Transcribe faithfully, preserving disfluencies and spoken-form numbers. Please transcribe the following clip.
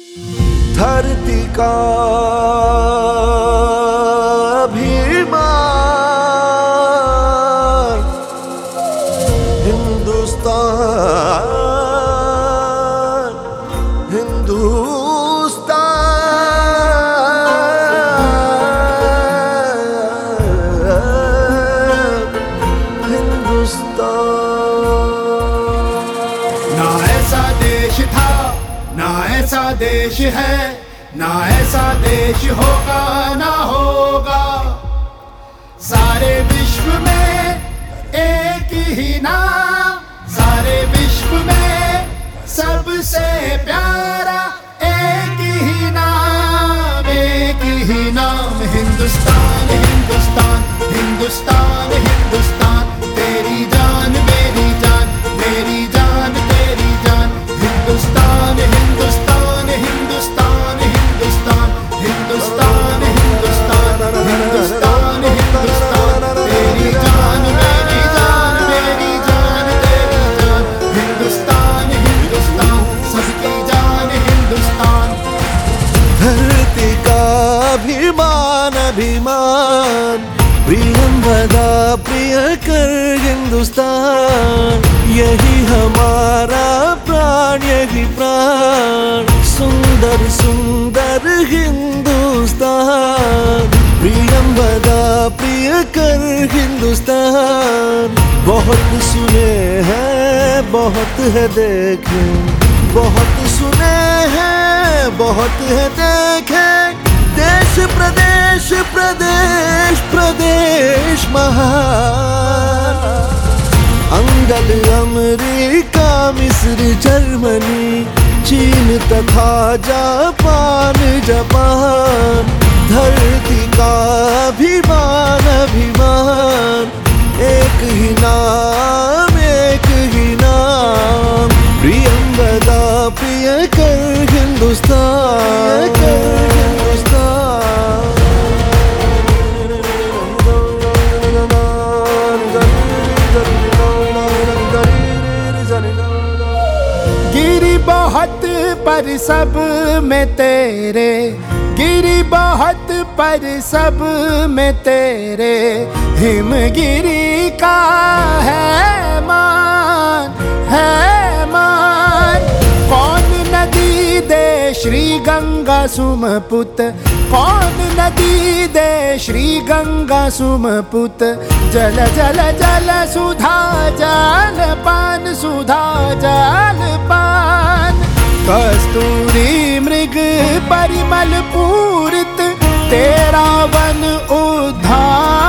धरती का अभिमान हिंदुस्तान, हिंदुस्तान, हिंदुस्तान। ना ऐसा देश था, ना ऐसा देश है, ना ऐसा देश होगा ना होगा। सारे विश्व में एक ही नाम, सारे विश्व में सबसे प्यारा एक ही नाम, एक ही नाम। हिंदुस्तान हिंदुस्तान हिंदुस्तान हिंदुस्तान, तेरी जान मेरी जान, मेरी जान तेरी जान। हिंदुस्तान हिंदुस्तान हिंदुस्तान हिंदुस्तान हिंदुस्तान हिंदुस्तान हिंदुस्तान हिंदुस्तान, तेरी जान मेरी जान, मेरी जान तेरी जान। हिंदुस्तान हिंदुस्तान सबकी जान हिंदुस्तान। धरती का अभिमान अभिमान, प्रियंवदा प्रिय कर हिंदुस्तान। यही हमारा प्राण यही प्राण, सुंदर सुंदर हिंदुस्तान। प्रियंवदा प्रिय कर हिंदुस्तान। बहुत सुने हैं बहुत है देखे, बहुत सुने हैं बहुत है देखे। देश प्रदेश प्रदेश प्रदेश महान। अंगद अमेरिका मिस्र जर्मनी, चीन तथा जापान जापान। धरती का अभिमान अभिमान, एक ही नाम एक ही नाम। प्रियंवदा प्रिय कर हिंदुस्तान, कर हिंदुस्तान। गिरी बहुत पर सब में तेरे, गिरी बहुत पर सब में तेरे। हिमगिरी का है मान, है मान। कौन नदी दे श्री गंगा सुमपुत, कौन नदी दे श्री गंगा सुमपुत। जल जल जल सुधा जल पान, सुधा जल पान। कस्तूरी मृग परिमल पूरित, तेरा वन उद्धार।